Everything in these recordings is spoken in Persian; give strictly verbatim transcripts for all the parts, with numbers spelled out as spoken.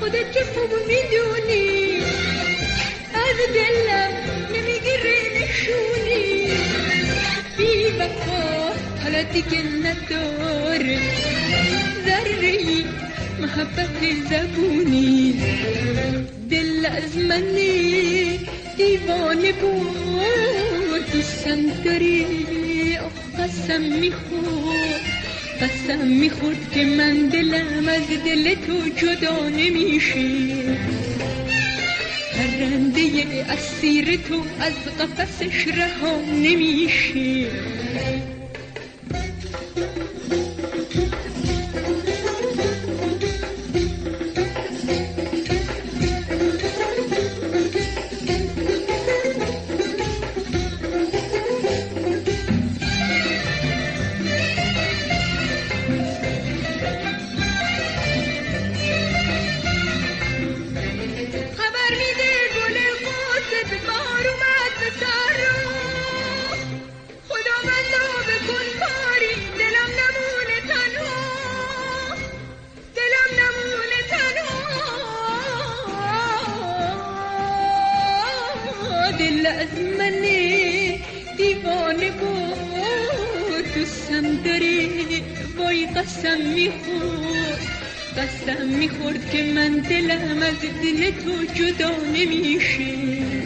خودت که خوب میدونی از دلم نمیگیره نشونی، بی وفا حالا دیگه نداره ذره‌ای محبت زبونی. دل از منی دیوانه بود دوستم داری، قسم میخورد قسم میخورد که من دلم از دل تو جدا نمیشه. پرنده اسیر تو از قفسش رها نمیشه. دل از منه دیوانه بود دوستم داره، وای قسم میخورد قسم میخورد که من دلم از دل تو جدا نمیشه.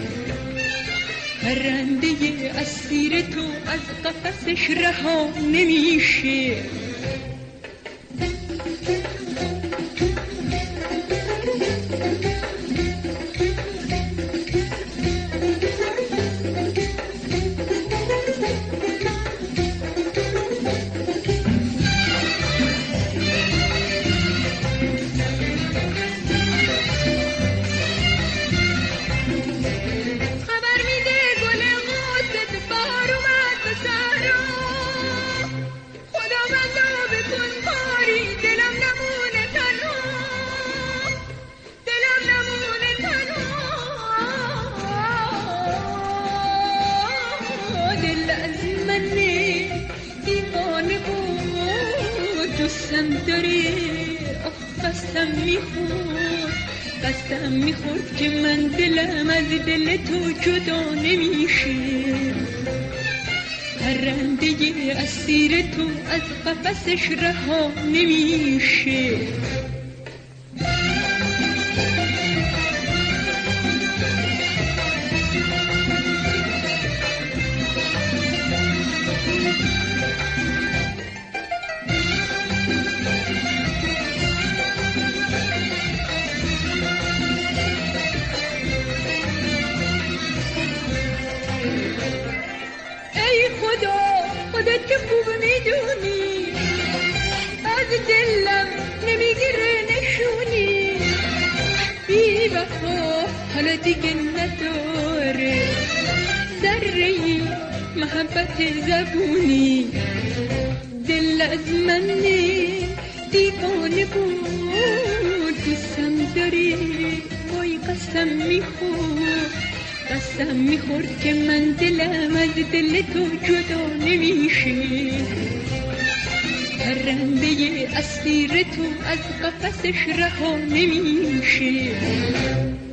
پرنده اسیر تو از قفسش رها نمیشه. دوستم داره قسم میخورد قسم میخورد که من دلم از دل تو جدا نمیشه. پرنده اسیر تو از قفسش رها نمیشه. خودت که خوب میدونی از دلم نمیگیره نشونی، بی وفا حالا دیگه نداره ذره‌ای محبت زبونی. دل از منه دیوانه بود دوستم داری، وای قسم میخورد قسم میخورد که من دلم از دل تو جدا نمیشه. پرنده اسیر تو از قفسش رها نمیشه.